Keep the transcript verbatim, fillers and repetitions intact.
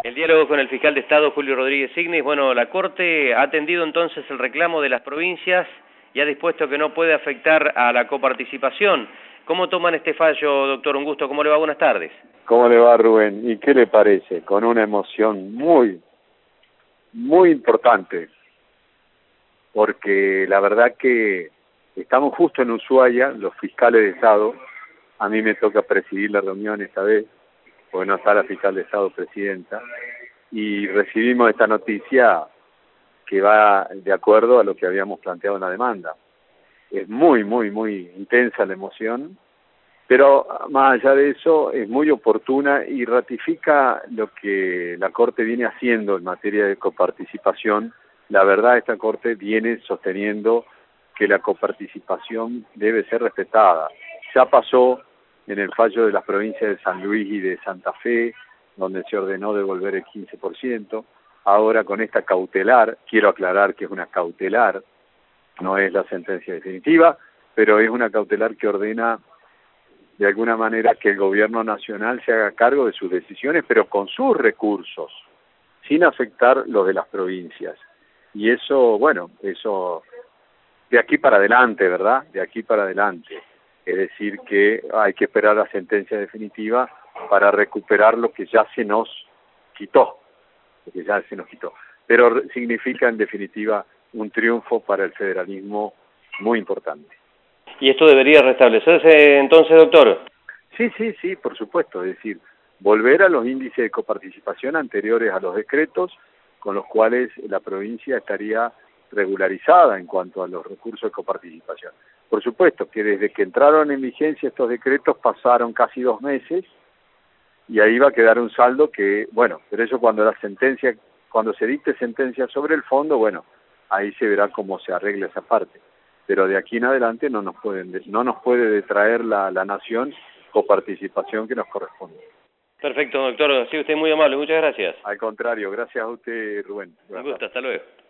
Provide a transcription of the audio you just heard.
El diálogo con el fiscal de Estado, Julio Rodríguez Signis. Bueno, la Corte ha atendido entonces el reclamo de las provincias y ha dispuesto que no puede afectar a la coparticipación. ¿Cómo toman este fallo, doctor? Un gusto. ¿Cómo le va? Buenas tardes. ¿Cómo le va, Rubén? ¿Y qué le parece? Con una emoción muy, muy importante, porque la verdad que estamos justo en Ushuaia, los fiscales de Estado. A mí me toca presidir la reunión esta vez, porque no está la fiscal de Estado presidenta, y recibimos esta noticia que va de acuerdo a lo que habíamos planteado en la demanda. Es muy, muy, muy intensa la emoción, pero más allá de eso es muy oportuna y ratifica lo que la Corte viene haciendo en materia de coparticipación. La verdad, esta Corte viene sosteniendo que la coparticipación debe ser respetada. Ya pasó en el fallo de las provincias de San Luis y de Santa Fe, donde se ordenó devolver el quince por ciento. Ahora con esta cautelar, quiero aclarar que es una cautelar, no es la sentencia definitiva, pero es una cautelar que ordena de alguna manera que el gobierno nacional se haga cargo de sus decisiones, pero con sus recursos, sin afectar los de las provincias. Y eso, bueno, eso de aquí para adelante, ¿verdad? De aquí para adelante. Es decir, que hay que esperar la sentencia definitiva para recuperar lo que ya se nos quitó, lo que ya se nos quitó. Pero significa, en definitiva, un triunfo para el federalismo muy importante. ¿Y esto debería restablecerse entonces, doctor? Sí, sí, sí, por supuesto. Es decir, volver a los índices de coparticipación anteriores a los decretos, con los cuales la provincia estaría regularizada en cuanto a los recursos de coparticipación. Por supuesto que desde que entraron en vigencia estos decretos pasaron casi dos meses y ahí va a quedar un saldo que, bueno, pero eso cuando la sentencia, cuando se dicte sentencia sobre el fondo, bueno, ahí se verá cómo se arregla esa parte. Pero de aquí en adelante no nos pueden, no nos puede detraer la, la nación coparticipación que nos corresponde. Perfecto, doctor. Ha sido usted muy amable. Muchas gracias. Al contrario, gracias a usted, Rubén. Un gusto. Hasta luego.